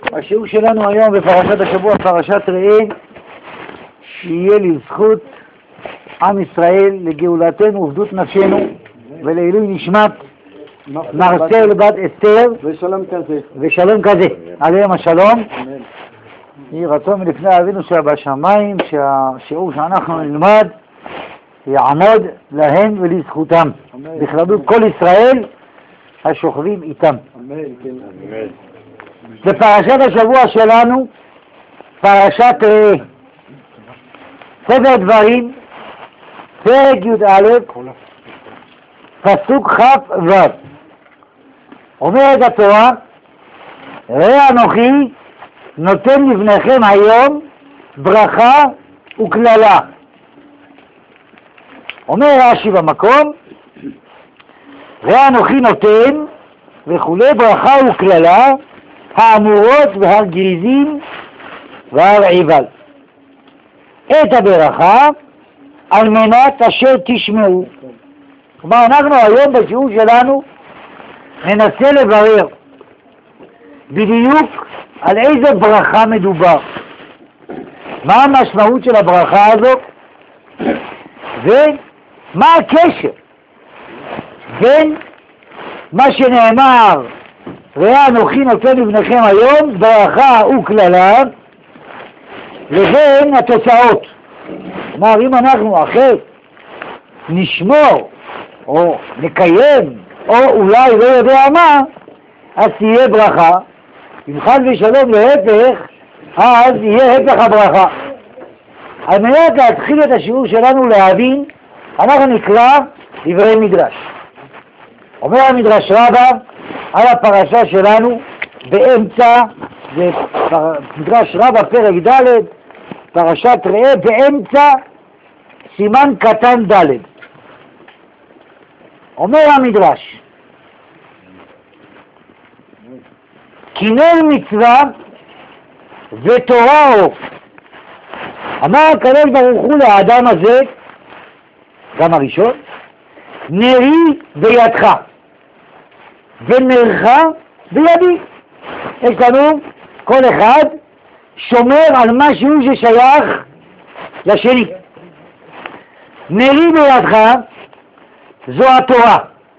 השיעור שלנו היום בפרשת השבוע, פרשת ראה, שיהיה לזכות עם ישראל לגאולתנו ובדות נפשנו ולעילוי נשמת מרסל בת אסתר ושלום כזה עליהם השלום. יהי רצון מלפני אבינו שבשמיים שהשיעור שאנחנו נלמד יעמוד להם ולזכותם בכללות כל ישראל השוכבים איתם. בפרשת השבוע שלנו, פרשת ראה, ספר דברים, פרק י"א, פסוק כ"ו. אומרת התורה, ראה אנוכי נותן לבניכם היום ברכה וקללה. אומר רש"י במקום, ראה אנוכי נותן וכולי ברכה וקללה האמורות בהר גריזים והר עיבל. את הברכה על מנת אשר תשמעו. כלומר, אנחנו היום בשיעור שלנו ננסה לברר בדיוק על איזה ברכה מדובר, מה המשמעות של הברכה הזאת ומה הקשר בין מה שנאמר ראה אנוכי נותן לבניכם היום ברכה וקללה לבין התוצאות. כלומר, אם אנחנו אחרי נשמור או נקיים או אולי לא יודע מה, אז תהיה ברכה. אם חס ושלום להפך, אז יהיה הפך הברכה. על מנת להתחיל את השיעור שלנו להבין, אנחנו נקרא דברי מדרש. אומר המדרש רבה על הפרשה שלנו באמצע, זה מדרש רבה פרק ד', פרשת ראה, באמצע סימן קטן ד'. אומר המדרש, כינר מצווה ותורה עוף. אמר הקדוש ברוך הוא לאדם הזה, גם הראשון, נרי בידך ונרך בידי. יש לנו כל אחד שומר על משהו ששייך לשני. נרי בידך זו התורה,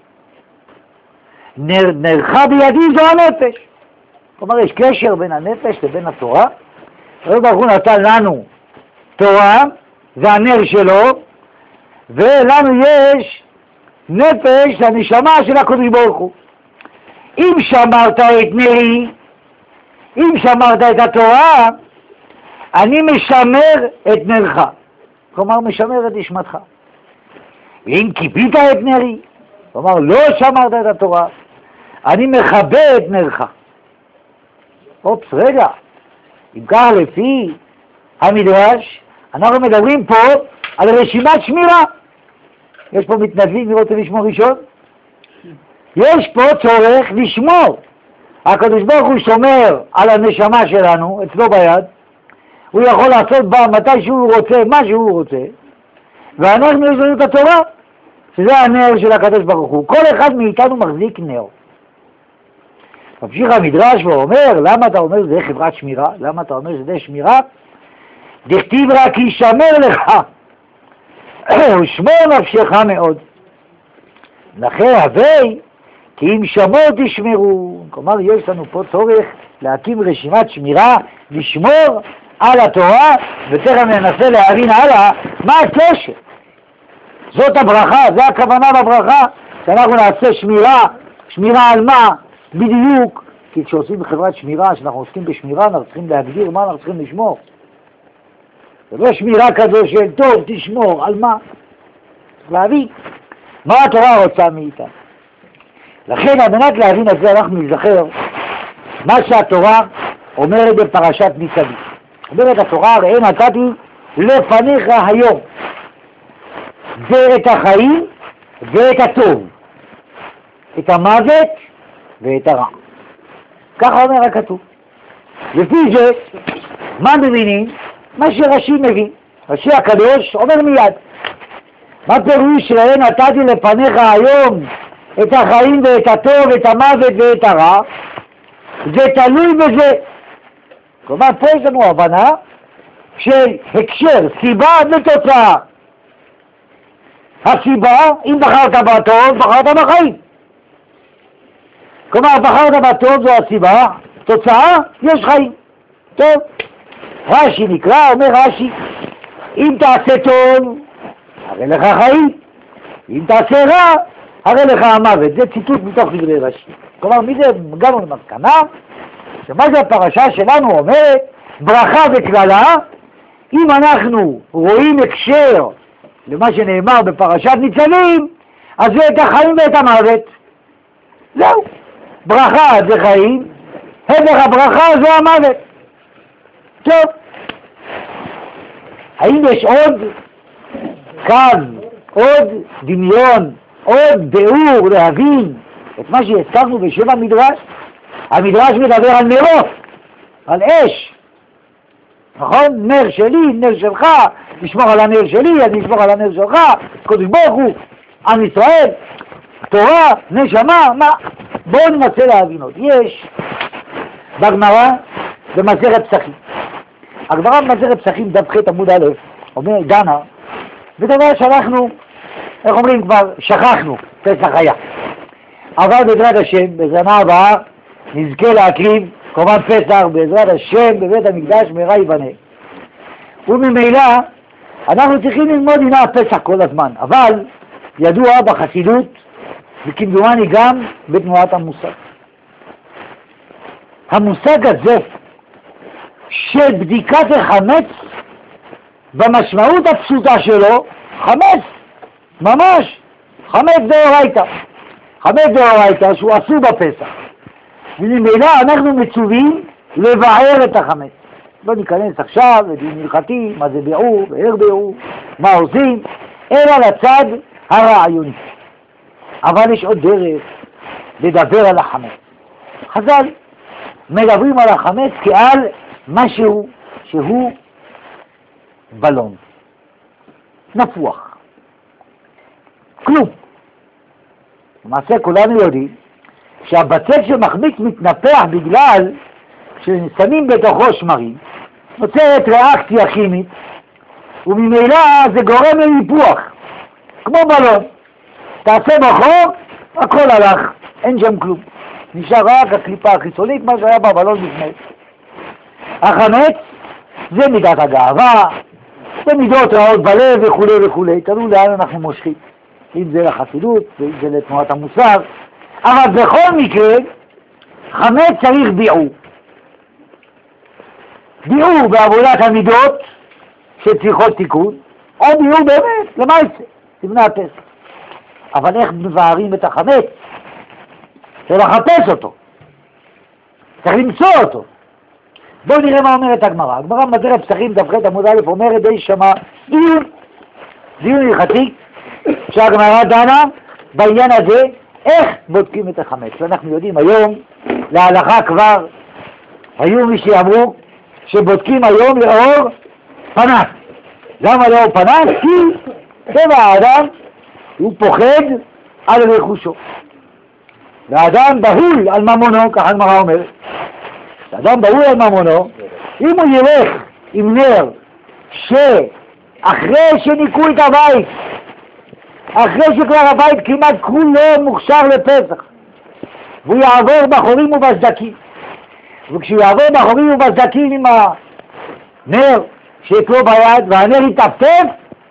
נרך בידי זו הנפש. כלומר, יש קשר בין הנפש לבין התורה. הקדוש ברוך הוא נתן לנו תורה, זה הנר שלו, ולנו יש נפש, הנשמה של הקדוש ברוך הוא. אם שמרת את נרי, אם שמרת את התורה, אני משמר את נרך. כלומר, משמר את נשמתך. ואם כיבית את נרי, כלומר, לא שמרת את התורה, אני מכבה את נרך. אופס, רגע, אם כך לפי המדרש, אנחנו מדברים פה על רשימת שמירה. יש פה מתנדבים, מי רוצה לשמור ראשון? יש פה צורך לשמור. הקדוש ברוך הוא שומר על הנשמה שלנו, אצלו ביד, הוא יכול לעשות בה מתי שהוא רוצה, מה שהוא רוצה, ואנחנו יש לנו את התורה, שזה הנר של הקדוש ברוך הוא. כל אחד מאיתנו מחזיק נר. ממשיך המדרש ואומר, למה אתה אומר שזה חברת שמירה? למה אתה אומר שזה שמירה? דכתיב רק ישמר לך ושמור נפשך מאוד. לכן הווי כי אם שמור תשמרו. כלומר, יש לנו פה צורך להקים רשימת שמירה, לשמור על התורה, ותכף ננסה להבין הלאה מה הקשר. זאת הברכה, זה הכוונה בברכה, שאנחנו נעשה שמירה על מה? בדיוק, כי כשעושים חברת שמירה, שאנחנו עוסקים בשמירה, אנחנו צריכים להגדיר מה אנחנו צריכים לשמור. זה לא שמירה כזו של טוב, תשמור, על מה? צריך להבין מה התורה רוצה מאיתנו. לכן, על מנת להבין את זה, אנחנו נזכר מה שהתורה אומרת בפרשת ניצבים. אומרת התורה, ראה נתתי לפניך היום ואת החיים ואת הטוב, את המוות ואת הרע. ככה אומר הכתוב. לפי זה, מה מבינים? מה שרש"י מבין. רש"י הקדוש אומר מיד. מה פירוש ראה נתתי לפניך היום את החיים ואת הטוב, את המוות ואת הרע? זה תלוי בזה. כלומר, פה יש לנו הבנה של הקשר, סיבה לתוצאה. הסיבה, אם בחרת בטוב, בחרת בחיים. כלומר, בחרת בטוב זו הסיבה, תוצאה, יש חיים. טוב, רש"י נקרא, אומר רש"י, אם תעשה טוב, הרי לך חיים. אם תעשה רע, הרי לך המוות. זה ציטוט מתוך דברי רש"י. כלומר, מזה הגענו למסקנה, שמה זה הפרשה שלנו אומרת, ברכה וקללה, אם אנחנו רואים הקשר למה שנאמר בפרשת ניצנים, אז זה את החיים ואת המוות. זהו. ברכה זה חיים, הפך הברכה זה המוות. טוב. האם יש עוד קו, עוד דמיון, עוד ביאור להבין את מה שהזכרנו בשם המדרש? המדרש מדבר על נרות, על אש. נכון? נר שלי, נר שלך, לשמור על הנר שלי, אני אשמור על הנר שלך, קודש ברוך הוא, עם ישראל, תורה, נשמה, מה? בואו ננסה להבין עוד. יש בגמרא במסכת פסחים. הגמרא במסכת פסחים דף ח' עמוד א', אומר דנה, בדבר שאנחנו, איך אומרים כבר, שכחנו, פסח היה. אבל בעזרת השם, בשנה הבאה, נזכה להקריב קורבן פסח בעזרת השם בבית המקדש מהרה ייבנה. וממילא אנחנו צריכים ללמוד דיני הפסח כל הזמן, אבל ידוע בחסידות וכמדומני גם בתנועת המושג. המושג הזה של בדיקת החמץ במשמעות הפשוטה שלו, חמץ, ממש, חמץ דאורייתא. חמץ דאורייתא שהוא אסור בפסח. וממילא אנחנו מצווים לבער את החמץ. לא ניכנס עכשיו לדיון הלכתי, מה זה ביעור, ואיך ביעור, מה עושים, אלא לצד הרעיוני. אבל יש עוד דרך לדבר על החמץ. חז"ל מדברים על החמץ כעל משהו שהוא בלון, נפוח, כלום. למעשה כולנו יודעים שהבצק של מחמיץ מתנפח בגלל ששמים בתוכו שמרים, נוצרת ריאקציה כימית, וממילא זה גורם להיפוח, כמו בלון. תעשה בחור, הכל הלך, אין שם כלום. נשאר רק הקליפה החיצונית, מה שהיה בבלון לפני. החמץ זה מידת הגאווה, זה מידות רעות בלב וכו' וכו'. תראו לאן אנחנו מושכים, אם זה לחסידות ואם זה לתנועת המוסר. אבל בכל מקרה, חמץ צריך ביעור. ביעור בעבודת המידות שצריכות תיקון, או ביעור באמת, למעשה, לפני הפסח. אבל איך מבארים את החמץ? צריך לחפש אותו. צריך למצוא אותו. בואו נראה מה אומרת הגמרא. הגמרא במסכת פסחים דף ח' עמוד א' אומרת די שמה דיון הלכתי שהגמרא דנה בעניין הזה איך בודקים את החמץ. ואנחנו יודעים היום, להלכה כבר, היו מי שאמרו שבודקים היום לאור פנס. למה לאור פנס? כי טבע האדם הוא פוחד על רכושו. והאדם בהול על ממונו, כך הגמרא אומרת. האדם בהול על ממונו, אם הוא ילך עם נר שאחרי שניקו את הבית, אחרי שכבר הבית כמעט כולו מוכשר לפסח, והוא יעבור בחורים ובסדקים, וכשהוא יעבור בחורים ובסדקים עם הנר שיקלו ביד והנר יתפתף,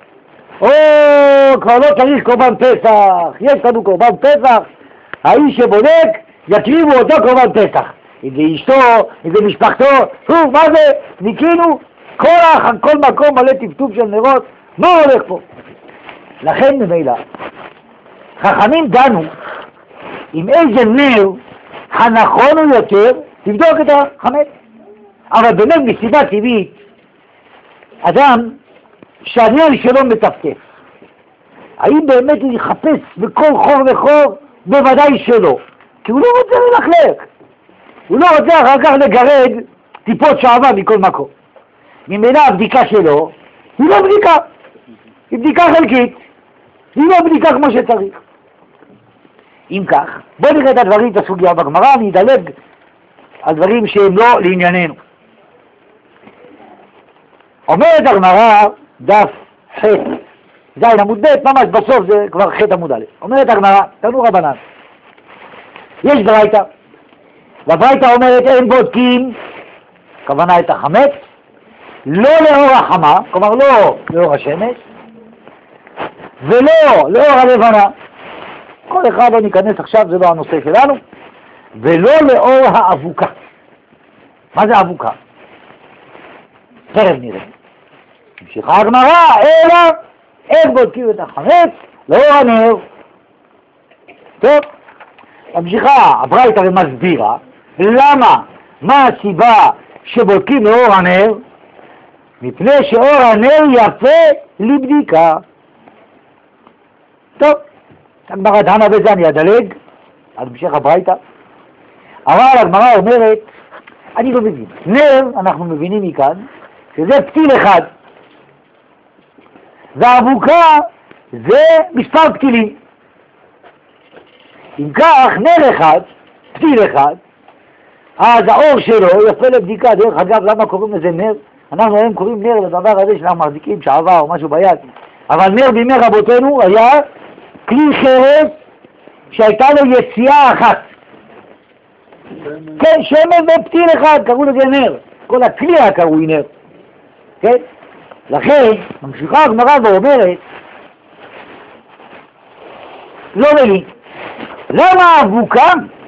כבר לא צריך קורבן פסח, יש לנו קורבן פסח, האיש שבודק יקריבו אותו קורבן פסח. אם זה אשתו, אם זה משפחתו, מה זה? ניקינו, כל מקום מלא טפטוף של נרות, מה הולך פה? לכן ממילא, חכמים דנו עם איזה נר הנכון הוא יותר לבדוק את החמץ. אבל באמת מסיבה טבעית, אדם שהנר שלו מטפטף, האם באמת הוא יחפש בכל חור וחור? בוודאי שלא, כי הוא לא רוצה ללכלך, הוא לא רוצה אחר כך לגרד טיפות שעבה מכל מקום. ממילא הבדיקה שלו היא לא בדיקה, היא בדיקה חלקית, היא לא בדיקה כמו שצריך. אם כך, בואו נראה את הדברים, את הסוגיה בגמרא, אני אדלג על דברים שהם לא לענייננו. אומרת הגמרא, דף ח' זין עמוד ב', ממש בסוף זה כבר ח' עמוד א'. אומרת הגמרא, תנו רבנן, יש ברייתא, והברייתא אומרת אין בודקים, הכוונה את החמץ, לא לאור החמה, כלומר לא לאור השמש, ולא לאור הלבנה, כל אחד לא ניכנס עכשיו, זה לא הנושא שלנו, ולא לאור האבוקה. מה זה אבוקה? תכף נראה. המשיכה הגמרא, אלא איך בודקים את החמץ לאור הנר. טוב, המשיכה הברייתא ומסבירה למה, מה הסיבה שבודקים לאור הנר, מפני שאור הנר יפה לבדיקה. טוב, הגמרא דנה בזה, אני אדלג על המשך הברייתא. אבל הגמרא אומרת, אני לא מבין, נר אנחנו מבינים מכאן שזה פתיל אחד, והאבוקה זה מספר פתילים. אם כך, נר אחד, פתיל אחד, אז האור שלו יפה לבדיקה. דרך אגב, למה קוראים לזה נר? אנחנו היום קוראים נר לדבר הזה שאנחנו מחזיקים שעבר או משהו ביד, אבל נר בימי רבותינו היה כלי חרס שהייתה לו יציאה אחת. כן, שמן ופתיל אחד, קראו לזה נר. כל הכלי היה קרוי נר. כן? לכן, ממשיכה הגמרא ואומרת, לא מלי, למה האבוקה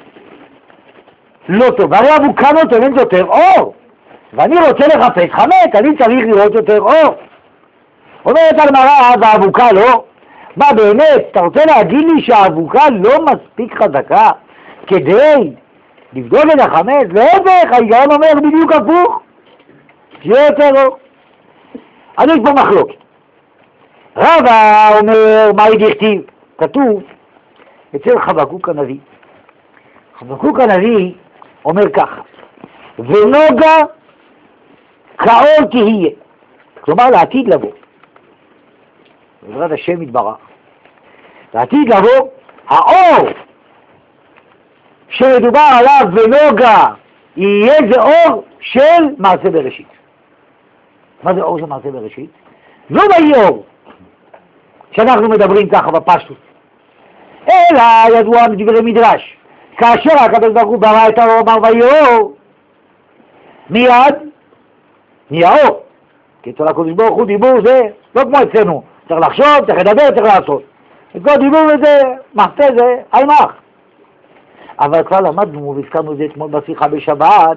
לא טוב? הרי האבוקה נותנת יותר אור, ואני רוצה לחפש חמץ, אני צריך לראות יותר אור. אומרת הגמרא, והאבוקה לא. מה באמת, אתה רוצה להגיד לי שהאבוקה לא מספיק חזקה כדי לבדוק את החמץ? להפך, ההיגיון אומר בדיוק הפוך, שיהיה יותר אור. אז יש פה מחלוקת. רבא אומר, מה דכתיב? כתוב אצל חבקוק הנביא. חבקוק הנביא אומר ככה, ונוגה כאור תהיה, כלומר לעתיד לבוא. בעזרת השם יתברך. לעתיד לבוא, האור שמדובר עליו ונוגה יהיה זה אור של מעשה בראשית. מה זה אור של מעשה בראשית? לא ויהי אור שאנחנו מדברים ככה בפשטות, אלא ידוע מדברי מדרש, כאשר הקדוש ברוך הוא ברא את האור, אמר ויהי אור, מיד נהיה אור. כי אצל הקדוש ברוך הוא דיבור זה לא כמו אצלנו, צריך לחשוב, צריך לדבר, צריך לעשות. וכל דיבור וזה, מחפה זה, על מח. אבל כבר למדנו והזכרנו את זה אתמול בשיחה בשבת,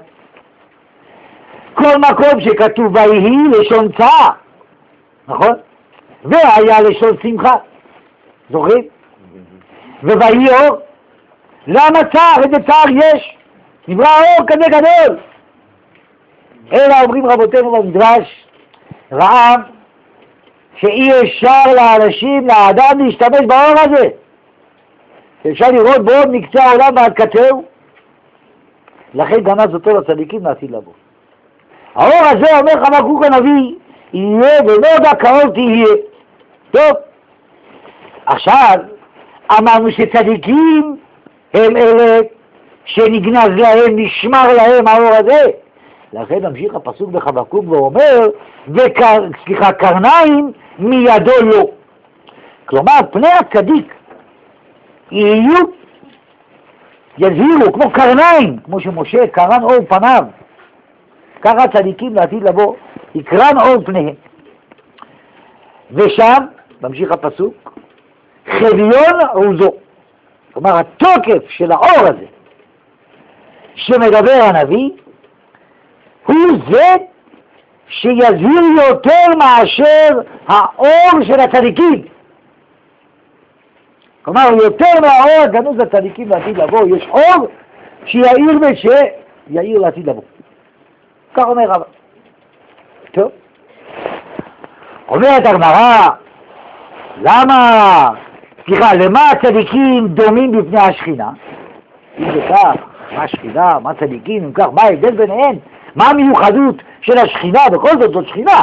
כל מקום שכתוב ויהי לשון צער, נכון? והיה לשון שמחה, זוכרים? וויהי אור, למה צער? איזה צער יש? נברא אור כזה גדול. אלא אומרים רבותינו במדרש, רעב שאי אפשר לאנשים, לאדם להשתמש באור הזה. אפשר לראות בעוד מקצה העולם ועד קצהו. לכן גם אז אותו לצדיקים לעתיד לבוא. האור הזה, אומר חבקוק הנביא, יהיה ונוגה כאור תהיה. טוב, עכשיו אמרנו שצדיקים הם אלה שנגנז להם, נשמר להם האור הזה. לכן ממשיך הפסוק בחבקוק ואומר, קרניים מידו לא. כלומר, פני הצדיק יזהירו כמו קרניים, כמו שמשה קרן אור פניו, ככה הצדיקים לעתיד לבוא, יקרן אור פניהם. ושם, ממשיך הפסוק, חביון עוזו. כלומר, התוקף של האור הזה שמדבר הנביא, הוא זה שיזהיר יותר מאשר האור של הצדיקים. כלומר, יותר מהאור הגנוז לצדיקים לעתיד לבוא, יש אור שיעיר ושיעיר לעתיד לבוא. כך אומר רבא. טוב. אומרת הגמרא, למה הצדיקים דומים בפני השכינה? אם זה כך, מה השכינה, מה צדיקים, אם כך, מה ההבדל ביניהם? מה המיוחדות של השכינה? בכל זאת זאת שכינה.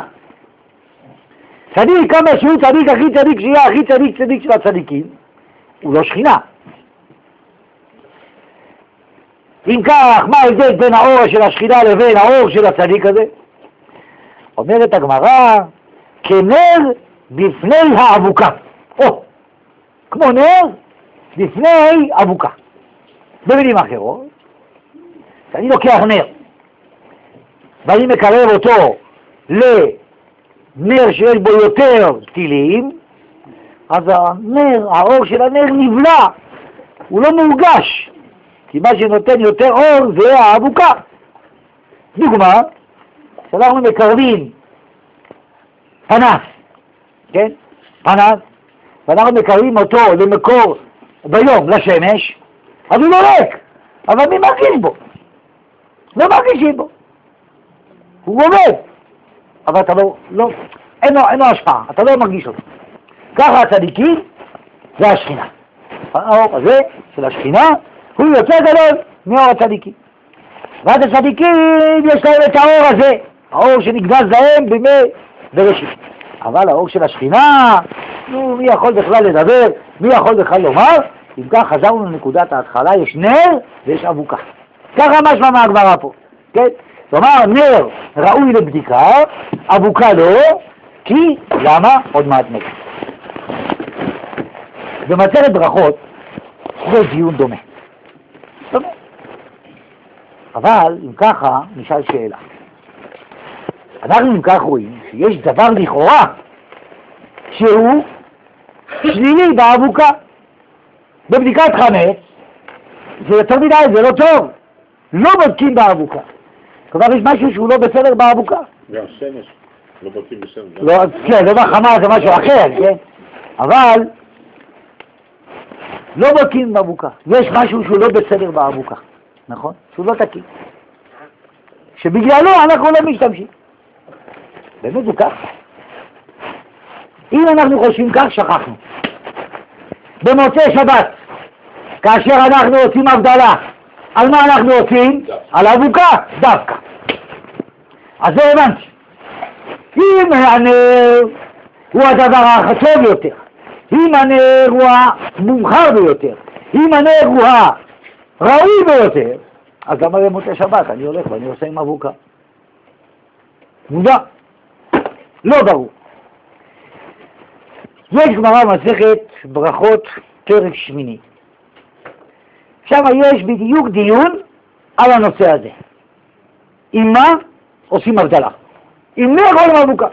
צדיק, כמה שהוא צדיק, הכי צדיק שיהיה, הכי צדיק של הצדיקים, הוא לא שכינה. אם כך, מה ההבדל בין האור של השכינה לבין האור של הצדיק הזה? אומרת הגמרא, כנר בפני האבוקה. כמו נר בפני אבוקה. במילים אחרות, אני לוקח נר, ואני מקרב אותו לנר שיש בו יותר פתילים, אז האור של הנר נבלע, הוא לא מורגש, כי מה שנותן יותר אור זה האבוקה. דוגמה, שאנחנו מקרבים פנס, כן? פנס, ואנחנו מקרבים אותו למקור ביום, לשמש, אז הוא לא ריק, אבל מי מרגיש בו? לא מרגישים בו. הוא עובד, אבל אתה לא, אין לו השפעה, אתה לא מרגיש אותו. ככה הצדיקים זה השכינה. האור הזה של השכינה הוא יותר גדול מאור הצדיקים. ואז הצדיקים יש להם את האור הזה, האור שנקדש להם בימי בראשית. אבל האור של השכינה, מי יכול בכלל לדבר, מי יכול בכלל לומר? אם כך חזרנו לנקודת ההתחלה, יש נר ויש אבוקה. ככה משמע מהגמרא פה, כן? זאת אומרת, נר ראוי לבדיקה, אבוקה לא, כי למה? עוד מעט נגד. במסכת ברכות זה דיון דומה. אבל אם ככה נשאל שאלה. אנחנו אם כך רואים שיש דבר לכאורה שהוא שלילי באבוקה. בבדיקת חמץ זה יותר מדי, זה לא טוב. לא בודקים באבוקה. כבר יש משהו שהוא לא בסדר באבוקה. גם שמש, לא בודקים בשמש. לא, כן, זה בחמה, זה משהו אחר, כן? אבל לא בודקים באבוקה. יש משהו שהוא לא בסדר באבוקה, נכון? שהוא לא תקין. שבגללו אנחנו לא משתמשים. באמת זה כך. אם אנחנו חושבים כך, שכחנו. במוצאי שבת, כאשר אנחנו עושים הבדלה, על מה אנחנו עושים? על אבוקה, דווקא. אז זה הבנתי. אם הנר הוא הדבר החשוב יותר, אם הנר הוא המומחר ביותר, אם הנר הוא הראוי ביותר, אז למה במוצאי שבת אני הולך ואני עושה עם אבוקה? מודע. לא ברור. יש גמרא מסכת ברכות פרק שמיני. שם יש בדיוק דיון על הנושא הזה. עם מה עושים הבדלה? עם נר או עם אבוקה?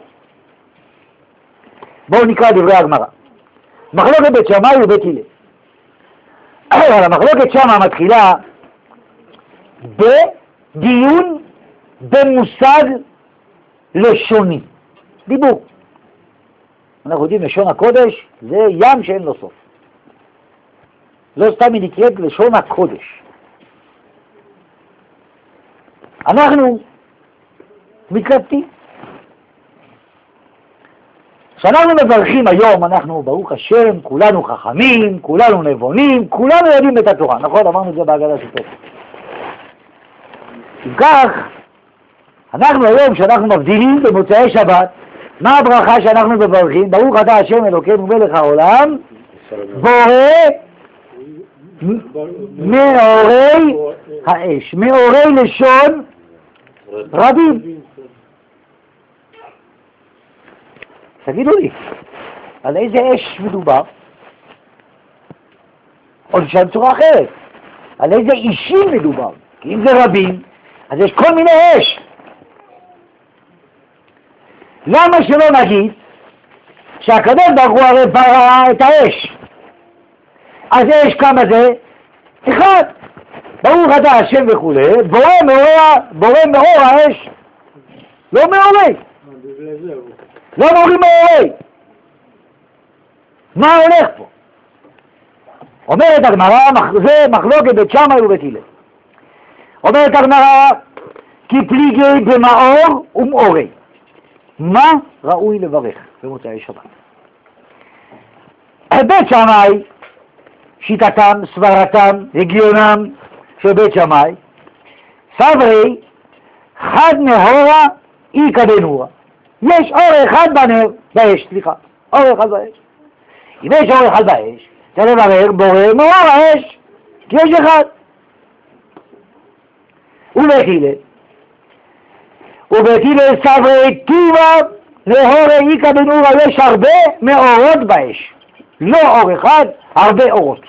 בואו נקרא דברי הגמרא. מחלוקת בית שמאי ובית הלל. המחלוקת שמה מתחילה בדיון במושג לשוני. דיבור. אנחנו יודעים, לשון הקודש זה ים שאין לו סוף. לא סתם היא נקראת לשון הקודש. אנחנו מתלבטים. כשאנחנו מברכים היום, אנחנו ברוך השם, כולנו חכמים, כולנו נבונים, כולנו יודעים את התורה. נכון? אמרנו את זה בהגדה של פסח. אם כך, אנחנו היום, כשאנחנו מבדילים במוצאי שבת, מה הברכה שאנחנו מברכים? ברוך אתה השם אלוקינו מלך העולם, בורא מאורי האש, מאורי לשון רבים. תגידו לי, על איזה אש מדובר? או נשאל בצורה אחרת, על איזה אישים מדובר? כי אם זה רבים, אז יש כל מיני אש. למה שלא נגיד שהקדוש ברוך הוא הרי ברא את האש? אז אש כמה זה? אחד. ברוך אתה השם וכו', בורא מאור האש. לא מאורי. לא מאורי מאורי. מה הולך פה? אומרת הגמרא, זה מחלוקת בית שמאי ובית הלל. אומרת הגמרא, כי פליגי במאור ומאורי. מה ראוי לברך במוצאי שבת? בית שמאי, שיטתם, סברתם, הגיונם של בית שמאי, סברי, חד נהורה איקא דנורא. יש אור אחד באש, אור אחד באש. אם יש אור אחד באש, צריך לברך בורא מאור האש, כי יש אחד. ובית הלל, ובית הלל סברי טיבה להורי איכא בנורא, יש הרבה מאורות באש, לא אור אחד, הרבה אורות.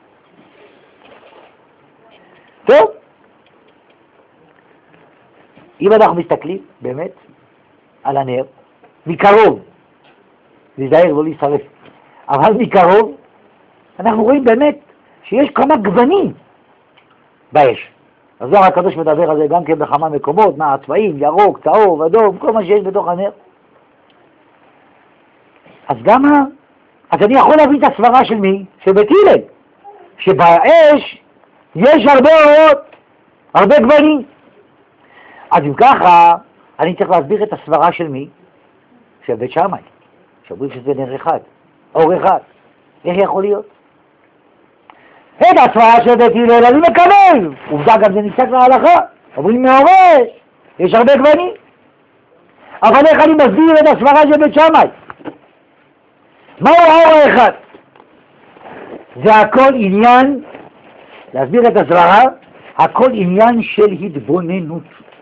טוב, אם אנחנו מסתכלים באמת על הנר, מקרוב, להיזהר לא להישרף, אבל מקרוב, אנחנו רואים באמת שיש כמה גוונים באש. הזוהר הקדוש מדבר על זה גם כן בכמה מקומות, מה הצבעים, ירוק, צהוב, אדום, כל מה שיש בתוך הנר. אז אני יכול להביא את הסברה של מי? של בית הלל, שבאש יש הרבה אורות, הרבה גוונים. אז אם ככה, אני צריך להסביר את הסברה של מי? של בית שמאי, שאומרים שזה נר אחד, אור אחד. איך יכול להיות? את הסברה של בית הלל אני מקבל, עובדה גם זה נפסק להלכה, אומרים מעורש, יש הרבה גוונים. אבל איך אני מסביר את הסברה של בית שמאי? מהו האור האחד? זה הכל עניין, להסביר את הסברה, הכל עניין של התבוננות,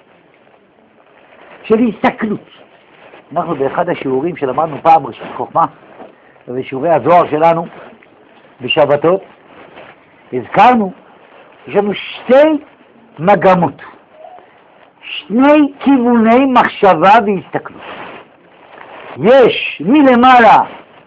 של הסתכלות. אנחנו באחד השיעורים שלמדנו פעם ראשית חוכמה, ובשיעורי הזוהר שלנו בשבתות, הזכרנו, יש לנו שתי מגמות, שני כיווני מחשבה והסתכלות. יש מלמעלה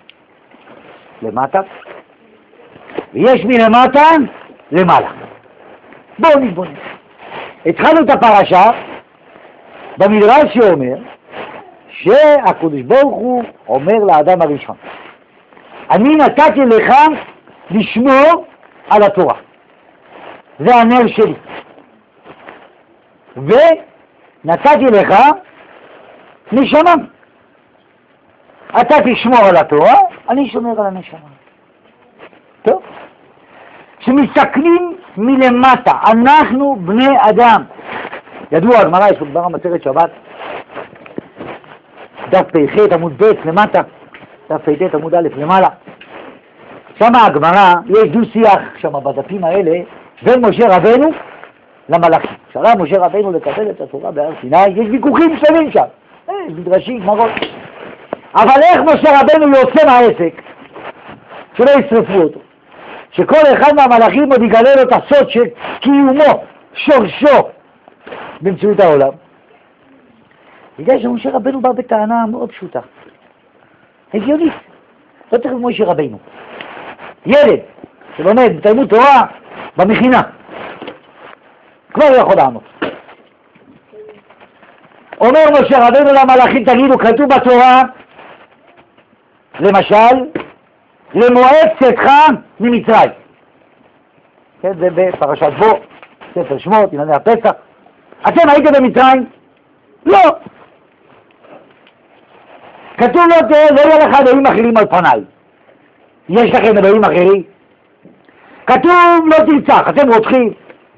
למטה, ויש מלמטה למעלה. בואו נתבונן. התחלנו את הפרשה במדרש שאומר שהקדוש ברוך הוא אומר לאדם הראשון, אני נתתי לך לשמור על התורה, זה הנר שלי, ונתתי לך נשמה, אתה תשמור על התורה, אני שומר על הנשמה. טוב, שמסתכלים מלמטה, אנחנו בני אדם, ידוע הגמרא, יש בגמרא מסכת שבת, דף פ"ח עמוד ב' למטה, דף פ"ט עמוד א' למעלה. שם הגמרא, יש דו שיח שם בדפים האלה בין משה רבנו למלאכים. כשעלה משה רבנו לקבל את התורה בהר סיני, יש ויכוחים שלמים שם, מדרשים, גמרות. אבל איך משה רבנו יוצא מהעסק, שלא ישרפו אותו, שכל אחד מהמלאכים עוד יגלה לו את הסוד של קיומו, שורשו במציאות העולם? בגלל שמשה רבנו בא בטענה מאוד פשוטה, הגיונית, לא צריך משה רבנו. ילד שלומד בתלמוד תורה במכינה כבר לא יכול לענות. אומר משה רבנו למלאכים, תגידו, כתוב בתורה למשל למועד צאתך ממצרים, כן, זה בפרשת בו, ספר שמות, ענייני הפסח. אתם הייתם במצרים? לא. כתוב לא יהיה לך אלוהים אחרים על פניי. יש לכם אלוהים אחרים? כתוב לא תרצח, אתם רוצחים.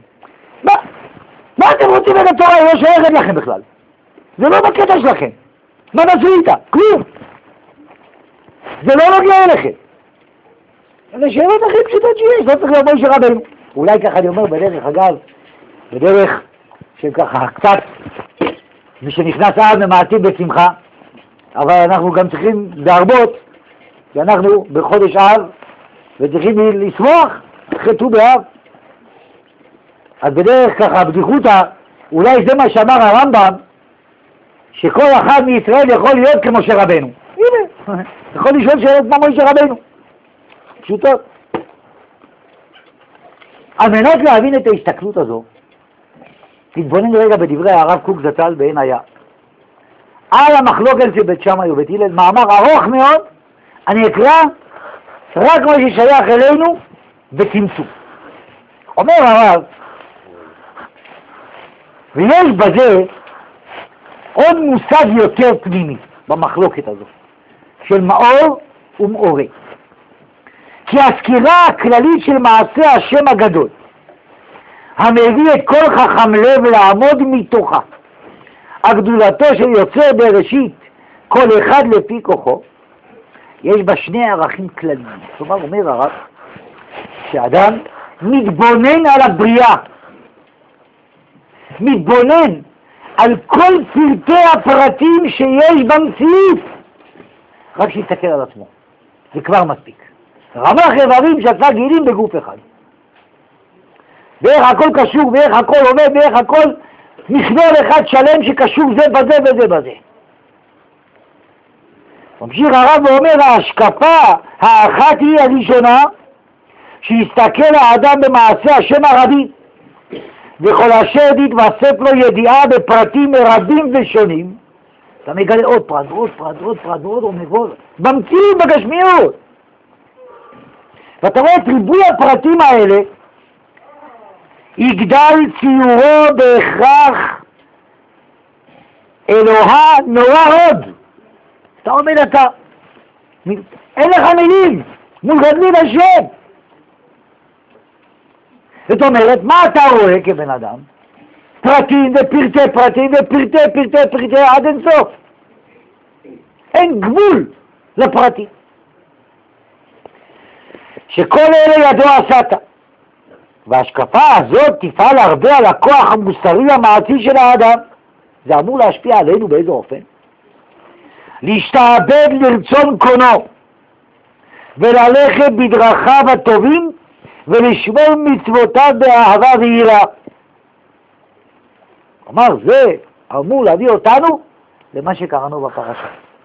מה אתם רוצים את התורה? היא לא שייכת לכם בכלל, זה לא בקטע שלכם. מה נעשו איתה? כלום. זה לא נוגע אליכם. זה שאלות הכי פשוטות שיש, לא צריך לבוא משה רבנו. אולי ככה אני אומר בדרך, אגב, בדרך שככה קצת, מי שנכנס האב ממעטים בשמחה, אבל אנחנו גם צריכים להרבות, כי אנחנו בחודש אב, וצריכים לשמוח אחרי ט"ו באב. אז בדרך ככה, בדיחותא, אולי זה מה שאמר הרמב"ם, שכל אחד מישראל יכול להיות כמשה רבנו. הנה, יכול לשאול שאלות כמו משה רבנו. פשוטות. על מנת להבין את ההסתכלות הזו, תתבונן רגע בדברי הרב קוק זצ"ל בעין היה. על המחלוקת של בית שמאי ובית הלל, מאמר ארוך מאוד, אני אקרא רק מה ששייך אלינו בצמצום. אומר הרב, ויש בזה עוד מושג יותר פנימי במחלוקת הזו, של מאור ומאורי. כי הסקירה הכללית של מעשה השם הגדול, המביא את כל חכם לב לעמוד מתוכה, הגדולתו של יוצר בראשית, כל אחד לפי כוחו, יש בה שני ערכים כלליים. כלומר, אומר הרב, שאדם מתבונן על הבריאה, מתבונן על כל פרטי הפרטים שיש במציאות. רק שיסתכל על עצמו, זה כבר מספיק. רמ"ח איברים שעשה גילים בגוף אחד. ואיך הכל קשור, ואיך הכל עובד, ואיך הכל מכלול אחד שלם שקשור זה בזה וזה בזה. ממשיך הרב ואומר, ההשקפה האחת היא הראשונה, שיסתכל האדם במעשה השם הרבים, וכל אשר תתווסף לו ידיעה בפרטים רבים ושונים, אתה מגלה עוד פרט, עוד פרט, עוד פרט, עוד ומבוא, במציאות בגשמיות. ואתה רואה את ריבוי הפרטים האלה, יגדל ציורו בהכרח אלוהה נורא עוד. אתה עומד אתה, אין לך מילים, מול גדלים השם. זאת אומרת, מה אתה רואה כבן אדם? פרטים ופרטי פרטים ופרטי פרטי פרטי עד אין סוף. אין גבול לפרטים. שכל אלה ידו עשת. וההשקפה הזאת תפעל הרבה על הכוח המוסרי המעשי של האדם. זה אמור להשפיע עלינו באיזה אופן? להשתעבד לרצון קונו וללכת בדרכיו הטובים ולשמור מצוותיו באהבה ויראה. כלומר, זה אמור להביא אותנו למה שקראנו בפרשה.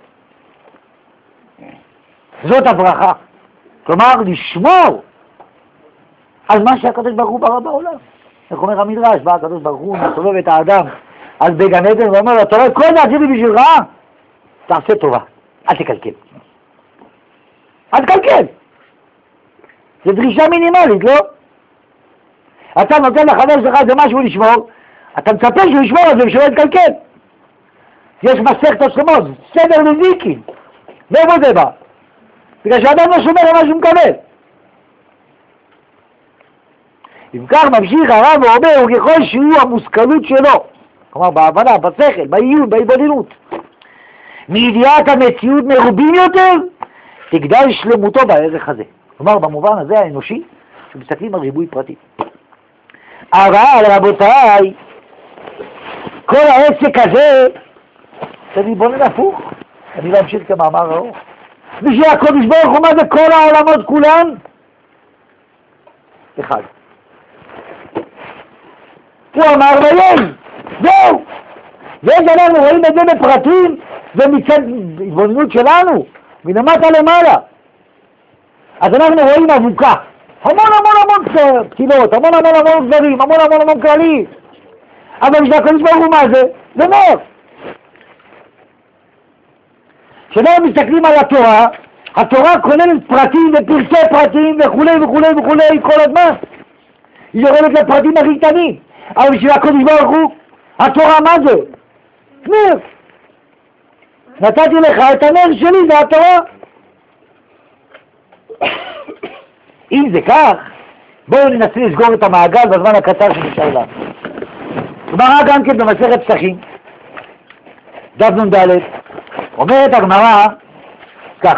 זאת הברכה. כלומר, לשמור על מה שהקדוש ברוך הוא ברא בעולם. איך אומר המדרש, בא הקדוש ברוך הוא מסובב את האדם על בגן עדן ואומר לו, אתה רואה, כל זה עשיתי בשבילך, תעשה טובה, אל תקלקל. אל תקלקל. זו דרישה מינימלית, לא? אתה נותן לחבר שלך איזה משהו לשמור, אתה מצפה שהוא ישמור על זה ושלא יתקלקל. יש מסכת שמות, סדר נזיקין. מאיפה זה בא? בגלל שאדם לא שומר על מה שהוא מקבל. אם כך ממשיך הרב ואומר, וככל שיהיו המושכלות שלו, כלומר בהבנה, בשכל, בעיון, בהתבוננות, מידיעת המציאות מרובים יותר, תגדל שלמותו בערך הזה. כלומר, במובן הזה האנושי, שמסתכלים על ריבוי פרטי. אבל רבותיי, כל העסק הזה, אני בונה להפוך, אני לא אמשיך כמאמר האור. בשביל הקודש ברוך הוא, מה זה כל העולמות כולן? אחד. הוא אמר ויהי, זהו. ואנחנו רואים את זה בפרטים, ומצד התבוננות שלנו, מלמטה למעלה. אז אנחנו רואים אבוקה, המון המון המון פתילות, המון המון המון דברים, המון המון המון כללים. אבל בשביל הקודש ברוך הוא, מה זה? זה נוף. כשאנחנו מסתכלים על התורה, התורה כוללת פרטים ופרטי פרטים וכולי וכולי וכולי כל הזמן. היא יורדת לפרטים הכי קטנים. אבל בשביל הקודש ברוך הוא, התורה מה זה? נר. נתתי לך את הנר שלי, זה התורה. אם זה כך, בואו ננסה לסגור את המעגל בזמן הקצר שנשאר לנו. גמרא גם כן במסכת פסחים, דף נ"ד, אומרת הגמרא כך.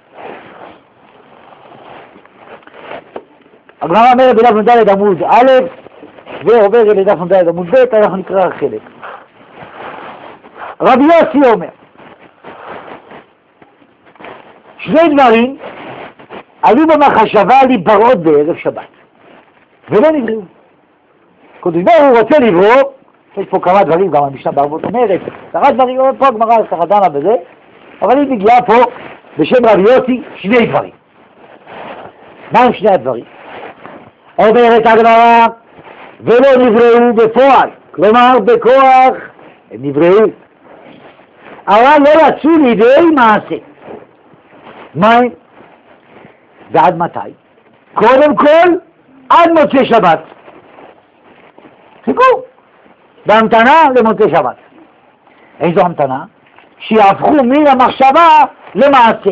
הגמרא אומרת בדף נ"ד עמוד א', ועובר לדף נ"ד עמוד ב', אנחנו נקרא חלק. רבי יוסי אומר, שני דברים עלו במחשבה להיבראות בערב שבת, ולא נבראו. קודש ברוך הוא רוצה לברוא, יש פה כמה דברים, גם המשנה בערבות אומרת, כמה דברים, עוד פה הגמרא ככה דנה בזה, אבל היא מגיעה פה בשם רבי יוסי שני דברים. מה הם שני הדברים? אומרת הגמרא, ולא נבראו בפועל, כלומר בכוח הם נבראו, אבל לא רצו לידי מעשה. מה הם? ועד מתי? קודם כל, עד מוצאי שבת. חיכו, בהמתנה למוצאי שבת. איזו המתנה? שיהפכו מן המחשבה למעשה.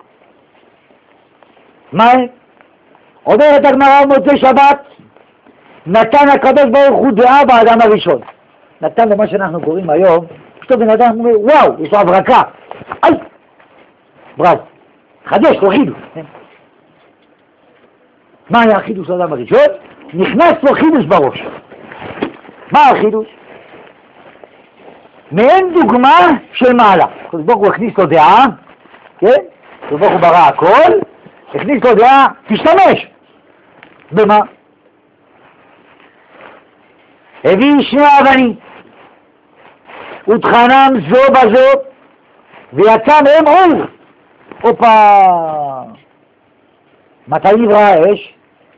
מה? אומרת הגמרא במוצאי שבת, נתן הקדוש ברוך הוא דעה באדם הראשון. נתן למה שאנחנו קוראים היום, פתאום בן אדם אומר, וואו, יש לו הברקה. איי, ברז, חדש, לא חידוש. מה היה החידוש לאדם הראשון? נכנס לו חידוש בראש. מה החידוש? מעין דוגמה של מעלה. הקדוש ברוך הוא הכניס לו דעה, כן? הקדוש ברוך הוא ברא הכל, הכניס לו דעה, תשתמש. במה? הביא שני אבנים, ותחנם זו בזו, ויצא מהם אור. הופה! מתי נברא האש?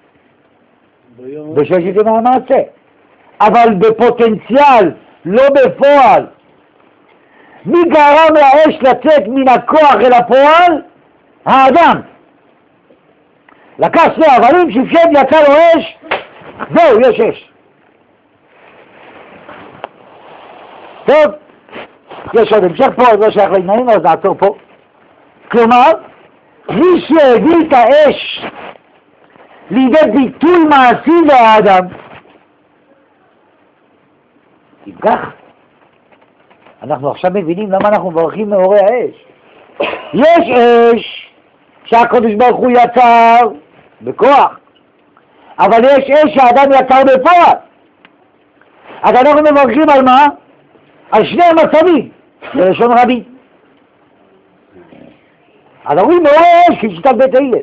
בששת ימי המעשה. אבל בפוטנציאל, לא בפועל. מי גרם לאש לצאת מן הכוח אל הפועל? האדם. לקח שני אבנים, שפשט, יצא לו אש, זהו, יש אש. טוב, יש עוד המשך פה, לא שייך לעניינים, אז נעצור פה. כלומר, מי שהביא את האש לידי ביטוי מעשי לאדם, אם כך, אנחנו עכשיו מבינים למה אנחנו מברכים מאורי האש. יש אש שהקדוש ברוך הוא יצר בכוח, אבל יש אש שהאדם יצר בפועל. אז אנחנו מברכים על מה? על שני המצבים, בלשון רבי. אז אומרים מאורי האש כשיטת בית הלל.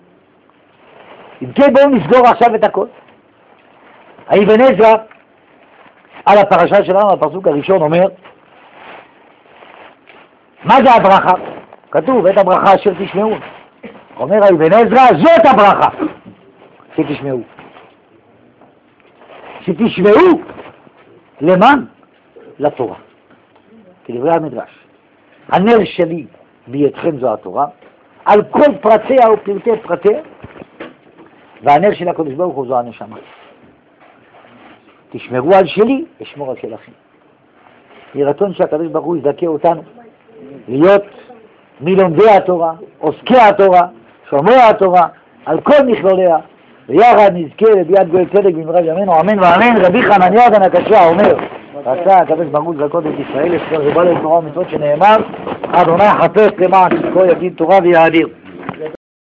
אם כן, בואו נסגור עכשיו את הכל. האבן עזרא על הפרשה שלנו, הפסוק הראשון אומר, מה זה הברכה? כתוב, את הברכה אשר תשמעו. אומר האבן עזרא, זאת הברכה שתשמעו. שתשמעו למען? לתורה. כדברי המדרש. הנר שלי בידכם זו התורה, על כל פרטיה ופרטי פרטיה, והנר של הקדוש ברוך הוא זו הנשמה. תשמרו על שלי, אשמור על שלכם. יהי רצון שהקדוש ברוך הוא יזכה אותנו להיות מלומדי התורה, עוסקי התורה, שומרי התורה, על כל מכלוליה, ויחד נזכה לביאת גואל צדק במהרה בימינו, אמן ואמן. רבי חנניה בן הקשיא אומר, רצה הקדוש ברוך הוא לזכות את ישראל, אשר ריבה לתורה ומצוות שנאמר, אדוני חפץ למען צדקו יגיד תורה ויאדיר.